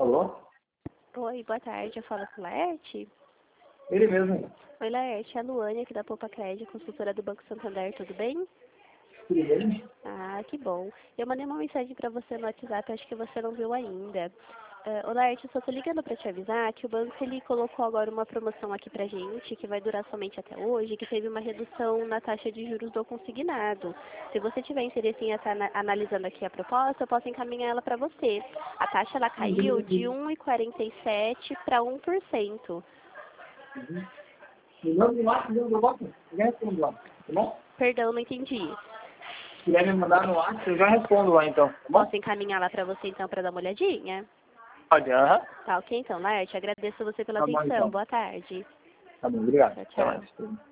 Alô? Oi, boa tarde. Eu falo com o Laerte. Ele mesmo. Oi, Laerte. É a Luane aqui da Poupa Crédito, consultora do Banco Santander. Tudo bem? Tudo bem? Ah, que bom. Eu mandei uma mensagem para você no WhatsApp, acho que você não viu ainda. Ô, Laerte, eu só tô ligando para te avisar que o banco ele colocou agora uma promoção aqui pra gente, que vai durar somente até hoje, que teve uma redução na taxa de juros do consignado. Se você tiver interesse em estar analisando aqui a proposta, eu posso encaminhar ela para você. A taxa ela caiu de 1,47 para 1%. Me manda no WhatsApp, eu já respondo lá, tá bom? Perdão, não entendi. Se quiser me mandar no WhatsApp, eu já respondo lá então, tá bom? Posso encaminhar lá para você então para dar uma olhadinha? Pode, aham. Tá ok então, Laerte. Agradeço você pela Tá bom atenção. então. Boa tarde. Tá bom, obrigado. Tchau, Até tchau. mais.